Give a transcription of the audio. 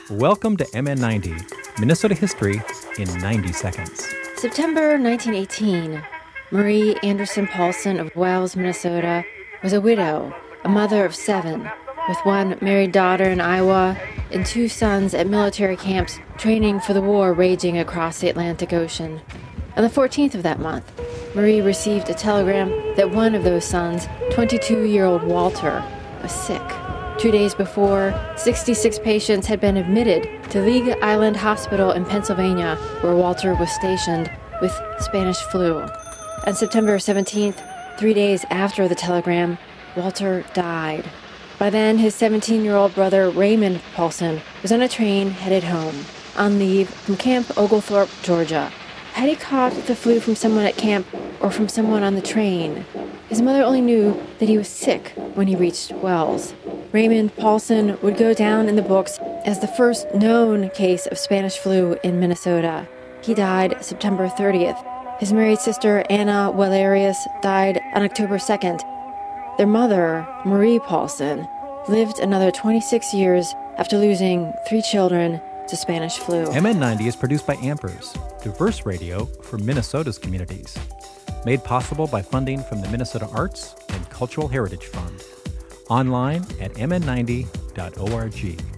Welcome to MN90, Minnesota History in 90 Seconds. September 1918. Marie Anderson Paulson of Wells, Minnesota, was a widow, a mother of 7, with one married daughter in Iowa and 2 sons at military camps training for the war raging across the Atlantic Ocean. On the 14th of that month, Marie received a telegram that one of those sons, 22-year-old Walter, was sick. 2 days before, 66 patients had been admitted to League Island Hospital in Pennsylvania, where Walter was stationed, with Spanish flu. On September 17th, 3 days after the telegram, Walter died. By then, his 17-year-old brother, Raymond Paulson, was on a train headed home, on leave from Camp Oglethorpe, Georgia. Had he caught the flu from someone at camp or from someone on the train? His mother only knew that he was sick when he reached Wells. Raymond Paulson would go down in the books as the first known case of Spanish flu in Minnesota. He died September 30th. His married sister, Anna Wallerius, died on October 2nd. Their mother, Marie Paulson, lived another 26 years after losing 3 children to Spanish flu. MN90 is produced by Ampers, diverse radio for Minnesota's communities. Made possible by funding from the Minnesota Arts and Cultural Heritage Fund. Online at mn90.org.